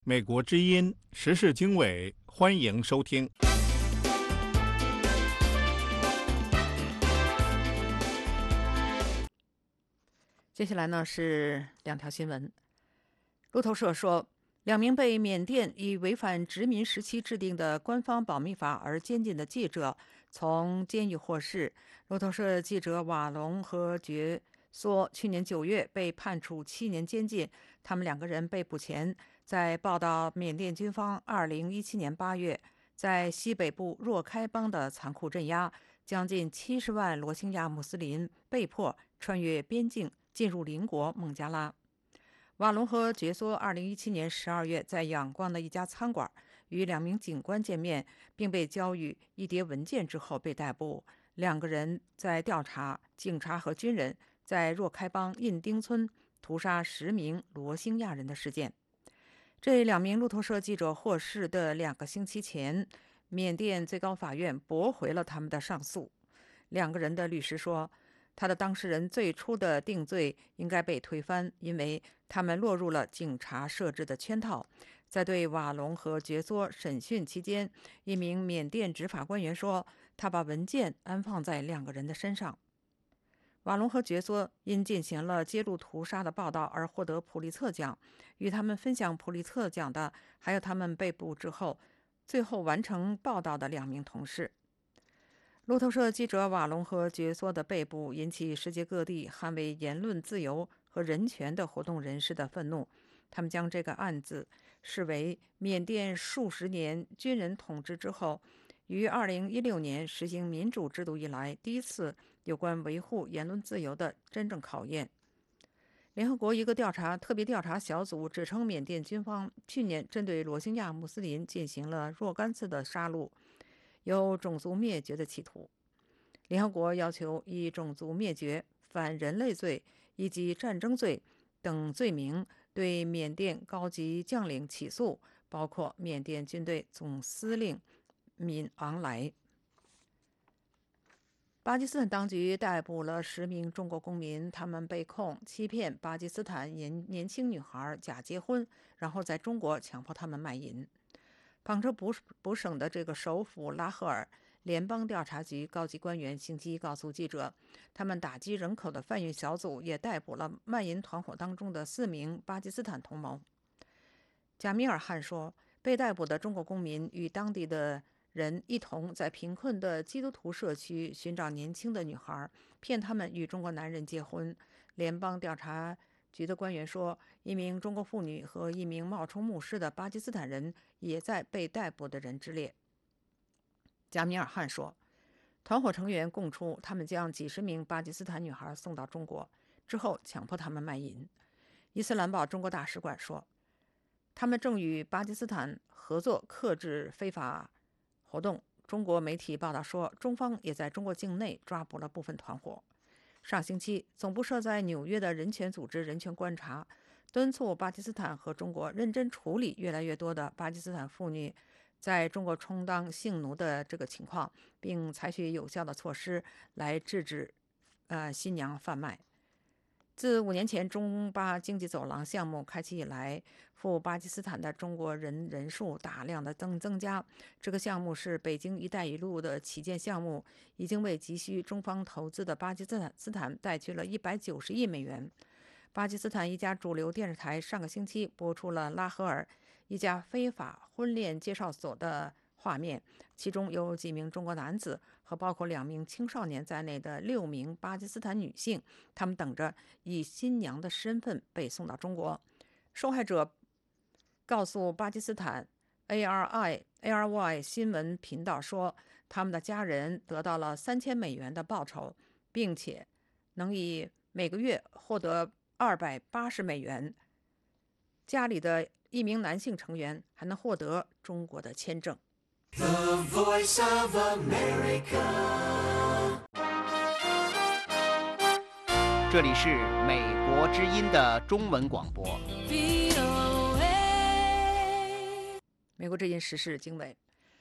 S10: 美国之音时事经纬，欢迎收听。
S3: 接下来呢是两条新闻。路透社说，2名被缅甸以违反殖民时期制定的官方保密法而监禁的记者从监狱获释。路透社记者瓦隆和觉梭去年9月被判处7年监禁。他们2个人被捕前在报道缅甸军方2017年8月在西北部若开邦的残酷镇压，将近70万罗兴亚穆斯林被迫穿越边境进入邻国孟加拉。瓦隆和觉梭2017年12月在仰光的一家餐馆与2名警官见面，并被交予一叠文件之后被逮捕。2个人在调查警察和军人在若开邦印丁村屠杀10名罗兴亚人的事件。这2名路透社记者获释的2个星期前，缅甸最高法院驳回了他们的上诉。2个人的律师说，他的当事人最初的定罪应该被推翻，因为他们落入了警察设置的圈套。在对瓦隆和觉梭审讯期间，一名缅甸执法官员说，他把文件安放在2个人的身上。瓦隆和觉梭因进行了揭露屠杀的报道而获得普利策奖，与他们分享普利策奖的还有他们被捕之后最后完成报道的2名同事。路透社记者瓦隆和觉梭的被捕引起世界各地捍卫言论自由和人权的活动人士的愤怒，他们将这个案子视为缅甸数十年军人统治之后，于2016年实行民主制度以来第一次有关维护言论自由的真正考验。联合国一个特别调查小组指称，缅甸军方去年针对罗兴亚穆斯林进行了若干次的杀戮，有种族灭绝的企图。联合国要求以种族灭绝、反人类罪以及战争罪等罪名对缅甸高级将领起诉，包括缅甸军队总司令敏昂莱。巴基斯坦当局逮捕了10名中国公民，他们被控欺骗巴基斯坦年轻女孩假结婚，然后在中国强迫他们卖淫。旁遮普省的这个首府拉合尔联邦调查局高级官员星期一告诉记者，他们打击人口的贩运小组也逮捕了卖淫团伙当中的4名巴基斯坦同谋。贾米尔汗说，被逮捕的中国公民与当地的人一同在贫困的基督徒社区寻找年轻的女孩，骗他们与中国男人结婚。联邦调查局的官员说，一名中国妇女和一名冒充牧师的巴基斯坦人也在被逮捕的人之列。贾米尔汗说，团伙成员供出，他们将几十名巴基斯坦女孩送到中国，之后强迫他们卖淫。伊斯兰堡中国大使馆说，他们正与巴基斯坦合作克制非法活动。中国媒体报道说，中方也在中国境内抓捕了部分团伙。上星期，总部设在纽约的人权组织人权观察敦促巴基斯坦和中国认真处理越来越多的巴基斯坦妇女在中国充当性奴的这个情况，并采取有效的措施来制止新娘贩卖。自5年前中巴经济走廊项目开启以来，赴巴基斯坦的中国人数大量的增加。这个项目是北京“一带一路”的旗舰项目，已经为急需中方投资的巴基斯坦带去了190亿美元。巴基斯坦一家主流电视台上个星期播出了拉合尔一家非法婚恋介绍所的画面，其中有几名中国男子和包括2名青少年在内的6名巴基斯坦女性，他们等着以新娘的身份被送到中国。受害者告诉巴基斯坦 ARY 新闻频道说，他们的家人得到了3000美元的报酬，并且能以每个月获得280美元。家里的一名男性成员还能获得中国的签证。
S16: The Voice of America.
S17: 这里是美国之音的中文广播。
S3: 美国之音时事经纬。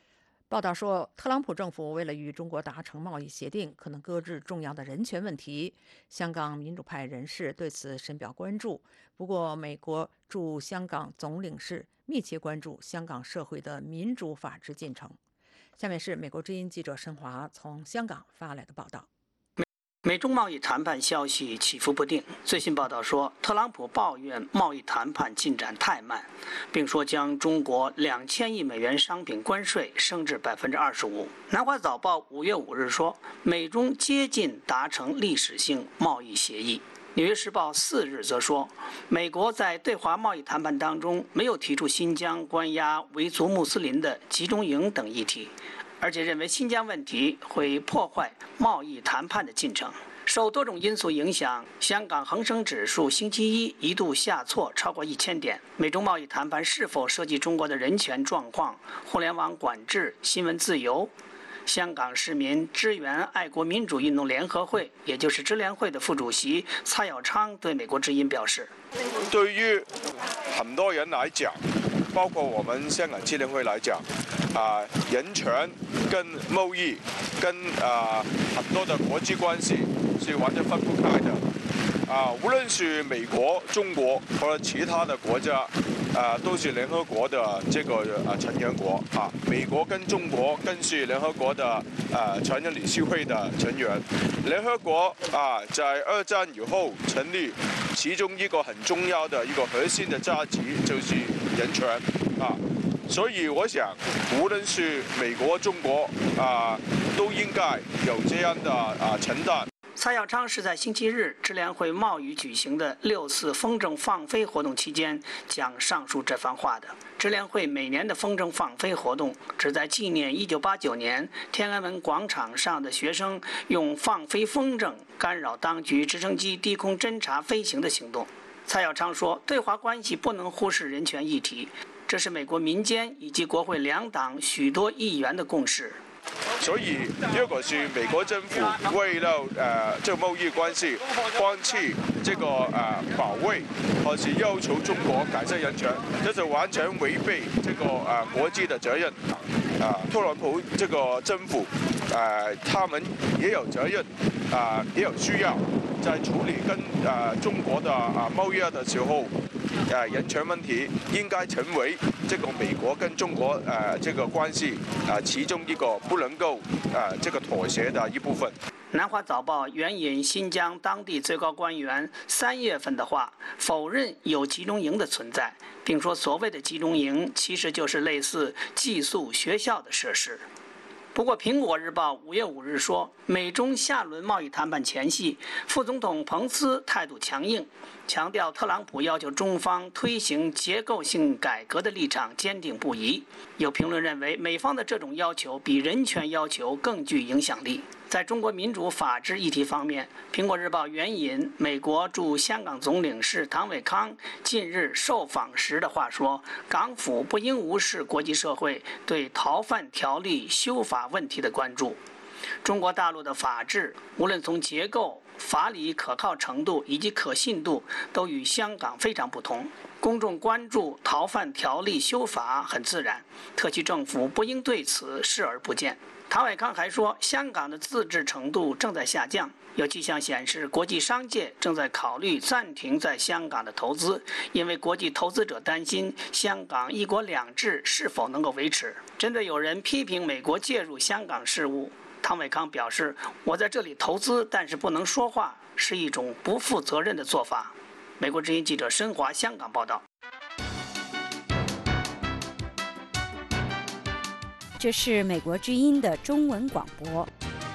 S3: 报道说，特朗普政府为了与中国达成贸易协定，可能搁置重要的人权问题。香港民主派人士对此深表关注。不过，美国驻香港总领事密切关注香港社会的民主法治进程。下面是美国之音记者申华从香港发来的报道。
S18: 美中贸易谈判消息起伏不定。最新报道说，特朗普抱怨贸易谈判进展太慢，并说将中国2000亿美元商品关税升至25%。南华早报5月5日说，美中接近达成历史性贸易协议。纽约时报4日则说，美国在对华贸易谈判当中没有提出新疆关押维族穆斯林的集中营等议题，而且认为新疆问题会破坏贸易谈判的进程。受多种因素影响，香港恒生指数星期一一度下挫超过1000点。美中贸易谈判是否涉及中国的人权状况、互联网管制、新闻自由？香港市民支援爱国民主运动联合会，也就是支联会的副主席蔡耀昌对美国之音表示：“
S19: 对于很多人来讲，包括我们香港支联会来讲，人权跟贸易跟很多的国际关系是完全分不开的。无论是美国、中国或者其他的国家。”都是联合国的这个成员国美国跟中国更是联合国的常任理事会的成员。联合国在2战以后成立，其中一个很重要的一个核心的价值就是人权所以我想，无论是美国、中国都应该有这样的承担。
S18: 蔡耀昌是在星期日支联会贸易举行的6次风筝放飞活动期间讲上述这番话的。支联会每年的风筝放飞活动旨在纪念1989年天安门广场上的学生用放飞风筝干扰当局直升机低空侦察飞行的行动。蔡耀昌说，对华关系不能忽视人权议题，这是美国民间以及国会两党许多议员的共识。
S19: 所以，如果是美国政府为了这个贸易关系放弃这个保卫，或是要求中国改善人权，这就完全违背这个国际的责任。特朗普这个政府，他们也有责任，也有需要在处理跟中国的贸易的时候。人权问题应该成为这个美国跟中国这个关系其中一个不能够这个妥协的一部分。
S18: 南华早报援引新疆当地最高官员3月份的话，否认有集中营的存在，并说所谓的集中营其实就是类似寄宿学校的设施。不过，《苹果日报》5月5日说，美中下轮贸易谈判前夕，副总统彭斯态度强硬，强调特朗普要求中方推行结构性改革的立场坚定不移。有评论认为，美方的这种要求比人权要求更具影响力。在中国民主法治议题方面，《苹果日报》援引美国驻香港总领事唐伟康近日受访时的话说，港府不应无视国际社会对逃犯条例修法问题的关注。中国大陆的法治，无论从结构、法理可靠程度以及可信度，都与香港非常不同。公众关注逃犯条例修法很自然，特区政府不应对此视而不见。唐伟康还说，香港的自治程度正在下降，有迹象显示国际商界正在考虑暂停在香港的投资，因为国际投资者担心香港一国两制是否能够维持。针对有人批评美国介入香港事务，唐伟康表示，我在这里投资，但是不能说话，是一种不负责任的做法。美国之音记者申华香港报道。
S2: 这是美国之音的中文广播。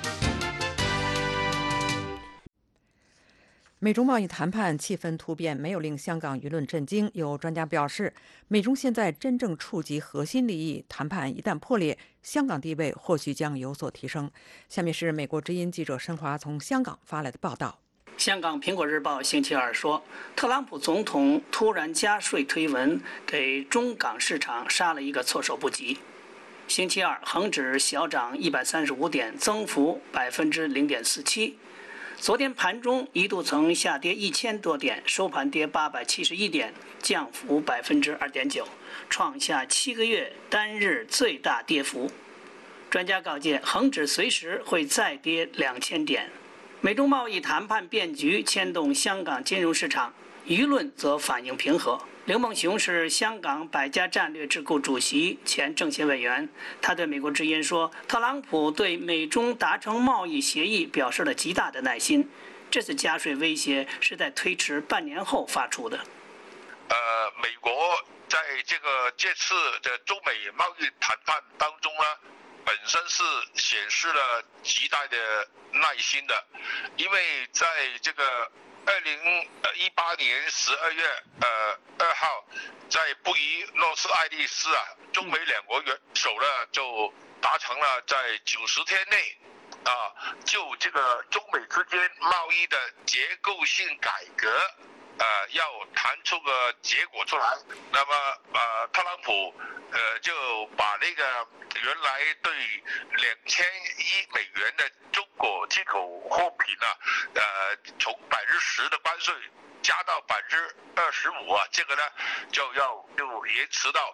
S3: 美中贸易谈判气氛突变，没有令香港舆论震惊。有专家表示，美中现在真正触及核心利益，谈判一旦破裂，香港地位或许将有所提升。下面是美国之音记者申华从香港发来的报道。
S18: 香港《苹果日报》星期二说，特朗普总统突然加税推文，给中港市场杀了一个措手不及。星期二，恒指小涨135点，增幅0.47%。昨天盘中一度曾下跌1000多点，收盘跌871点，降幅2.9%，创下7个月单日最大跌幅。 专家告诫，恒指随时会再跌2000点。美中贸易谈判变局牵动香港金融市场，舆论则反应平和。刘梦熊是香港百家战略智库主席、前政协委员。他对美国之音说，特朗普对美中达成贸易协议表示了极大的耐心。这次加税威胁是在推迟半年后发出的。
S20: 美国在这次的中美贸易谈判当中呢，本身是显示了极大的耐心的，因为在这个2018年12月2号，在布宜诺斯艾利斯中美两国元首呢就达成了在90天内就这个中美之间贸易的结构性改革要谈出个结果出来。那么特朗普就把那个原来对2000亿美元的中国进口货品从10%的关税加到25%这个呢就延迟到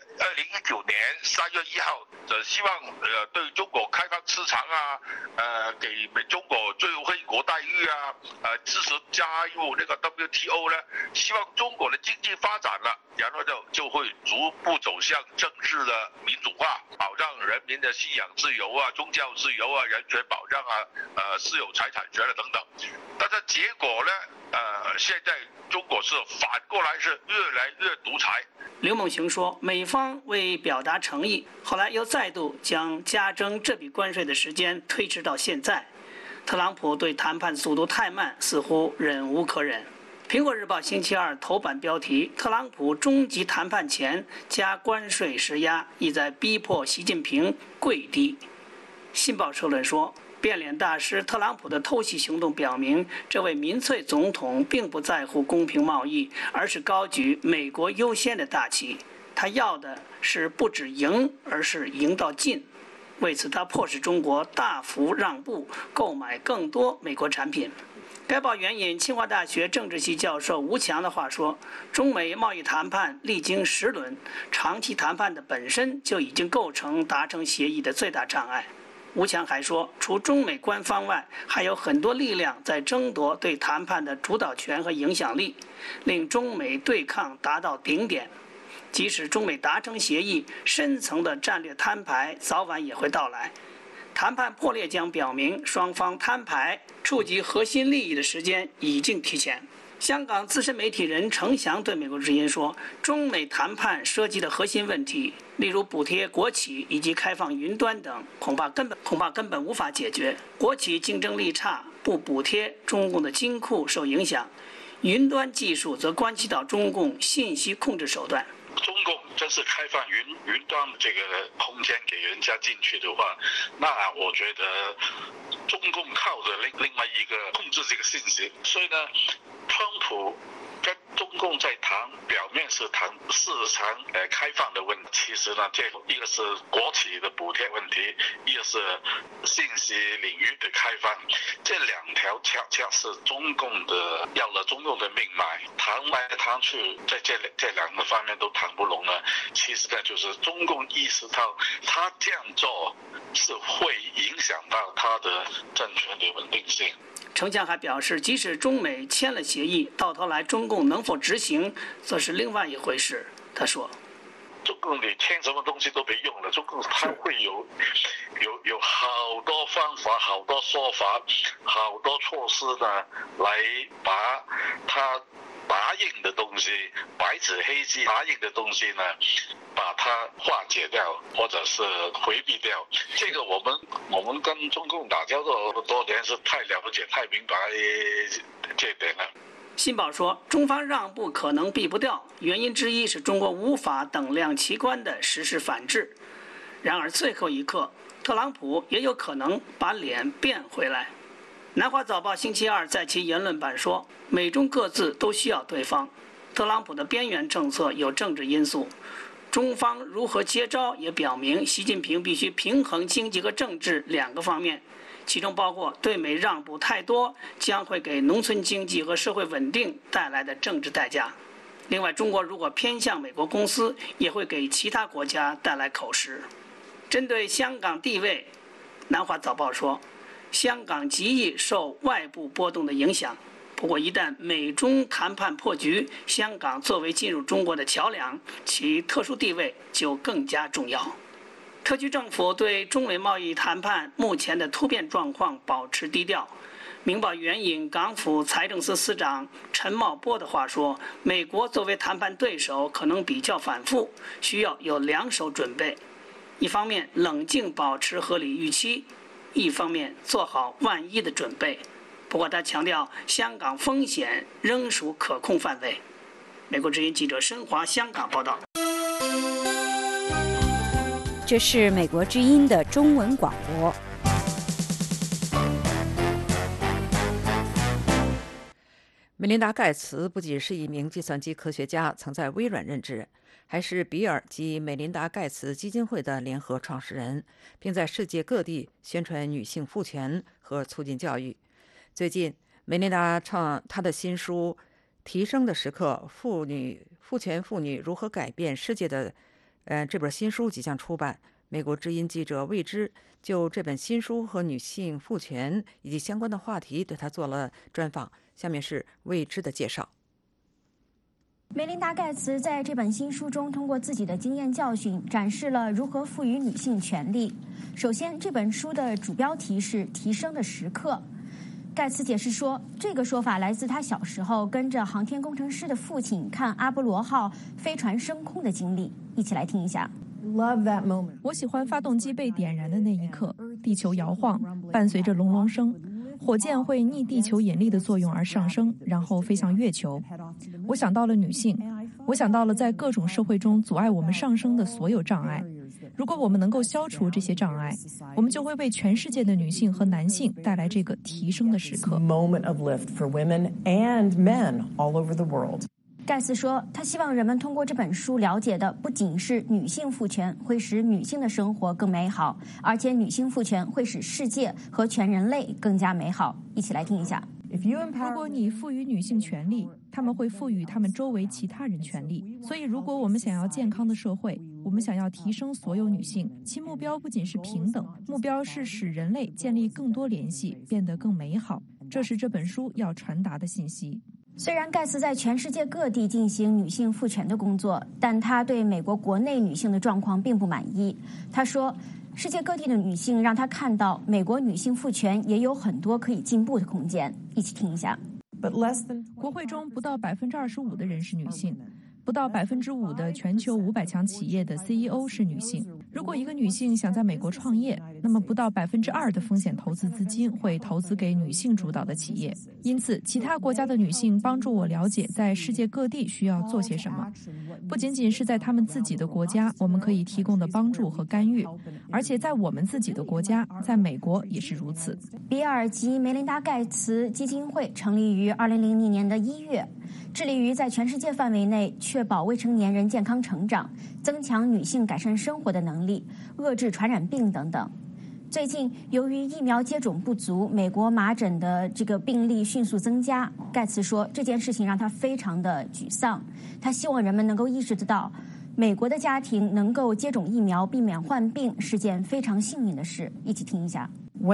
S20: 2019年3月1号。希望对中国开放市场给中国最惠国待遇支持加入那个 WTO 呢，希望中国的经济发展了，然后就会逐步走向政治的民主化，保障人民的信仰自由宗教自由人权保障私有财产权等等。但是结果呢现在中国是反过来是越来越独裁。
S18: 刘梦熊说，美方为表达诚意，后来又再度将加征这笔关税的时间推迟到现在。特朗普对谈判速度太慢，似乎忍无可忍。苹果日报星期二头版标题：特朗普终极谈判前加关税施压，意在逼迫习近平跪低。信报社论说，变脸大师特朗普的偷袭行动表明，这位民粹总统并不在乎公平贸易，而是高举美国优先的大旗。他要的是不止赢，而是赢到尽。为此，他迫使中国大幅让步，购买更多美国产品。该报援引清华大学政治系教授吴强的话说，中美贸易谈判历经10轮，长期谈判的本身就已经构成达成协议的最大障碍。吴强还说，除中美官方外，还有很多力量在争夺对谈判的主导权和影响力，令中美对抗达到顶点。即使中美达成协议，深层的战略摊牌早晚也会到来。谈判破裂将表明，双方摊牌触及核心利益的时间已经提前。香港资深媒体人程翔对美国之音说，中美谈判涉及的核心问题，例如补贴国企以及开放云端等，恐怕根本无法解决。国企竞争力差，不补贴，中共的金库受影响；云端技术则关系到中共信息控制手段。
S21: 中共真是开放云端这个空间给人家进去的话，那我觉得中共靠着另外一个控制这个信息，所以呢，特朗普跟中共在谈，表面是谈市场开放的问题，其实呢，这一个是国企的补贴问题，一个是信息领域的开放，这两条恰恰是中共的要了中共的命脉，谈来谈去，在这两个方面都谈不拢呢。其实呢，就是中共意识到他这样做是会影响到他的政权的稳定性。
S18: 程翔还表示，即使中美签了协议，到头来中共能否执行，则是另外一回事。他说，
S21: 中共你签什么东西都没用了，中共他会有好多方法、好多说法、好多措施呢，来把他答应的东西，白纸黑字答应的东西呢，把它化解掉，或者是回避掉。这个我们跟中共打交道多年，是太了解、太明白这点了。
S18: 信报说，中方让步可能避不掉，原因之一是中国无法等量齐观地实施反制。然而最后一刻，特朗普也有可能把脸变回来。南华早报星期二在其言论版说，美中各自都需要对方。特朗普的边缘政策有政治因素，中方如何接招也表明习近平必须平衡经济和政治两个方面，其中包括对美让步太多将会给农村经济和社会稳定带来的政治代价。另外，中国如果偏向美国公司，也会给其他国家带来口实。 针对香港地位，南华早报说，香港极易受外部波动的影响。不过，一旦美中谈判破局，香港作为进入中国的桥梁，其特殊地位就更加重要。特区政府对中美贸易谈判目前的突变状况保持低调。明报援引港府财政司司长陈茂波的话说，美国作为谈判对手可能比较反复，需要有两手准备。一方面冷静保持合理预期，一方面做好万一的准备。不过他强调，香港风险仍属可控范围。美国之音记者申华香港报道。
S2: 这是美国之音的中文广播。
S3: 梅琳达·盖茨不仅是一名计算机科学家，曾在微软任职，还是比尔及梅琳达·盖茨基金会的联合创始人，并在世界各地宣传女性赋权和促进教育。最近，梅琳达她的新书《提升的时刻：赋权妇女如何改变世界》这本新书即将出版。美国之音记者魏之就这本新书和女性赋权以及相关的话题对她做了专访。下面是魏之的介绍。
S1: 梅琳达·盖茨在这本新书中通过自己的经验教训，展示了如何赋予女性权利。首先，这本书的主标题是“提升的时刻”。盖茨解释说，这个说法来自他小时候跟着航天工程师的父亲看阿波罗号飞船升空的经历。一起来听一下。
S22: 我喜欢发动机被点燃的那一刻，地球摇晃，伴随着隆隆声。火箭会逆地球引力的作用而上升，然后飞向月球。我想到了女性，我想到了在各种社会中阻碍我们上升的所有障碍。如果我们能够消除这些障碍，我们就会为全世界的女性和男性带来这个提升的时刻。
S1: 盖茨说，他希望人们通过这本书了解的不仅是女性赋权会使女性的生活更美好，而且女性赋权会使世界和全人类更加美好。一起来听一下。
S22: 如果你赋予女性权利，她们会赋予她们周围其他人权利。所以如果我们想要健康的社会，我们想要提升所有女性，其目标不仅是平等，目标是使人类建立更多联系，变得更美好。这是这本书要传达的信息。
S1: 虽然盖茨在全世界各地进行女性赋权的工作，但他对美国国内女性的状况并不满意。他说，世界各地的女性让他看到美国女性赋权也有很多可以进步的空间。一起听一下。
S22: 国会中不到25%的人是女性，不到5%的全球500强企业的 CEO 是女性。如果一个女性想在美国创业，那么不到2%的风险投资资金会投资给女性主导的企业。因此，其他国家的女性帮助我了解在世界各地需要做些什么。不仅仅是在他们自己的国家，我们可以提供的帮助和干预，而且在我们自己的国家，在美国也是如此。
S1: 比尔及梅琳达·盖茨基金会成立于2000年的1月，致力于在全世界范围内确保未成年人健康成长，增强女性改善生活的能力，遏制传染病等等。最近，由于疫苗接种不足，美国麻疹的这个病例迅速增加。盖茨说，这件事情让他非常的沮丧。他希望人们能够意识得到，美国的家庭能够接种疫苗避免患病是件非常幸运的事。一起听一下。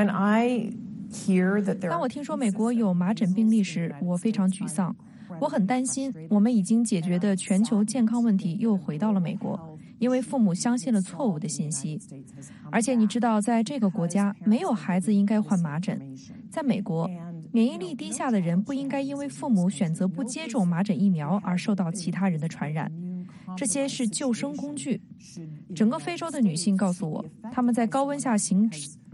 S22: 当我听说美国有麻疹病例时，我非常沮丧。我很担心，我们已经解决的全球健康问题又回到了美国，因为父母相信了错误的信息。而且你知道，在这个国家，没有孩子应该患麻疹。在美国，免疫力低下的人不应该因为父母选择不接种麻疹疫苗而受到其他人的传染。这些是救生工具。整个非洲的女性告诉我，她们在高温下行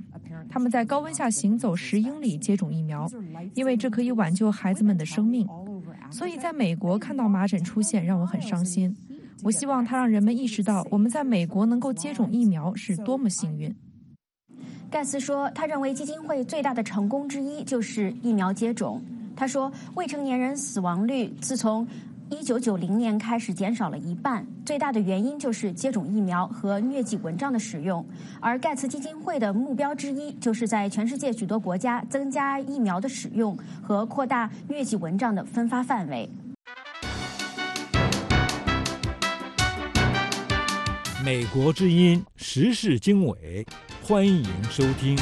S22: 走10英里接种疫苗，因为这可以挽救孩子们的生命。所以在美国看到麻疹出现让我很伤心。我希望它让人们意识到，我们在美国能够接种疫苗是多么幸运。
S1: 盖茨说，他认为基金会最大的成功之一就是疫苗接种。他说，未成年人死亡率自从1990年开始减少了1半，最大的原因就是接种疫苗和疟疾蚊帐的使用。而盖茨基金会的目标之一就是在全世界许多国家增加疫苗的使用和扩大疟疾蚊帐的分发范围。
S4: 美国之音时事经纬，欢迎收听。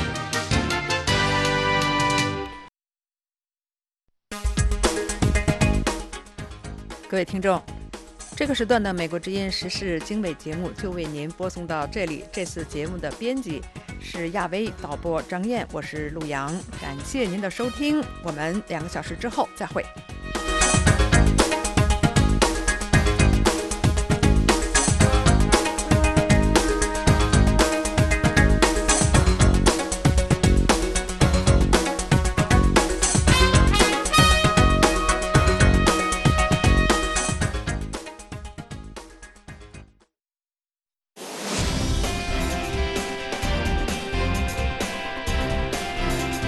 S3: 各位听众，这个时段的美国之音时事经纬节目就为您播送到这里。这次节目的编辑是亚薇，导播张燕，我是陆阳，感谢您的收听，我们2个小时之后再会。